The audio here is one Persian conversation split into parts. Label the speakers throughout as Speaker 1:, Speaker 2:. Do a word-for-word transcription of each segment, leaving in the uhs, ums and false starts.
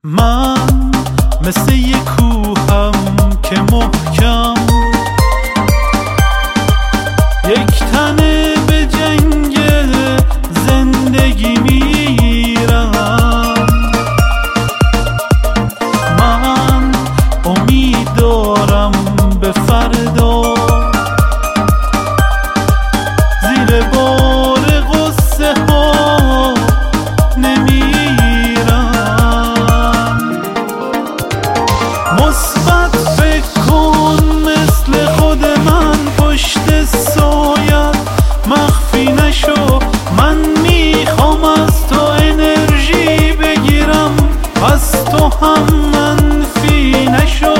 Speaker 1: من مثل یک کوهم که محکم یک تنه به جنگ زندگی میرم. من امید دارم به فردا، زیر بار غصه ها نمیرم. مثبت فکر کن مثل خود من، پشت سایت مخفی نشو. من میخوام از تو انرژی بگیرم، پس تو هم منفی نشو.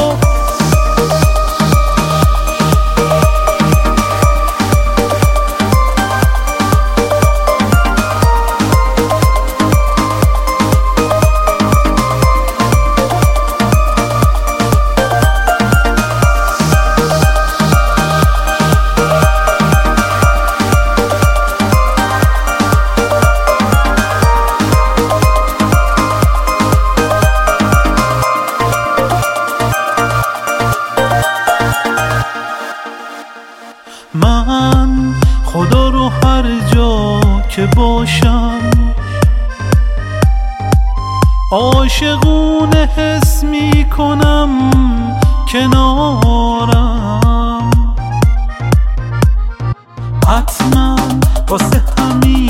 Speaker 1: من خدا رو هر جا که باشم عاشقونه حس می کنم کنارم. حتما واسه همین